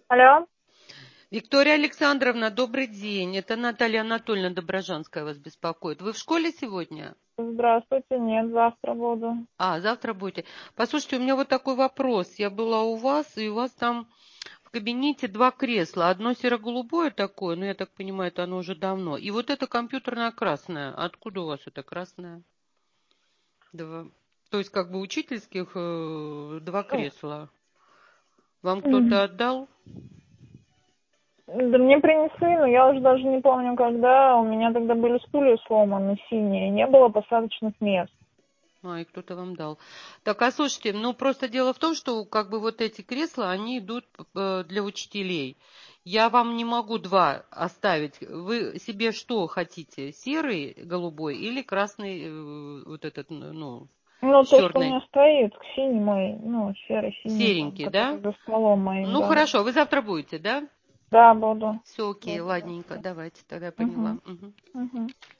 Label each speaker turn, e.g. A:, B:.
A: Алло,
B: Виктория Александровна, добрый день. Это Наталья Анатольевна Доброжанская вас беспокоит. Вы в школе сегодня?
A: здравствуйте, нет, завтра буду.
B: Завтра будете. Послушайте, у меня вот такой вопрос. Я была у вас, и у вас там в кабинете два кресла. Одно серо-голубое такое, ну, я так понимаю, это оно уже давно. И вот это компьютерное красное. Откуда у вас это красное? Два. То есть как бы учительских два кресла. Вам кто-то отдал?
A: Да мне принесли, но я уже даже не помню, когда. У меня тогда были стулья сломаны, синие, не было посадочных мест.
B: И кто-то вам дал. Так, слушайте, ну просто дело в том, что как бы вот эти кресла, они идут для учителей. Я вам не могу два оставить. Вы себе что хотите? Серый, голубой или красный, вот этот, ну,
A: Ну,
B: с
A: то, что у
B: черной?
A: меня стоит, синий мой, ну, серый-синий там,
B: Серенький,
A: который
B: да?
A: за столом моим,
B: Ну,
A: да.
B: хорошо, вы завтра будете, да?
A: Да, буду.
B: Все окей,
A: Буду
B: ладненько,
A: завтра.
B: давайте, тогда я поняла.
A: Угу,
B: Мгм.
A: угу.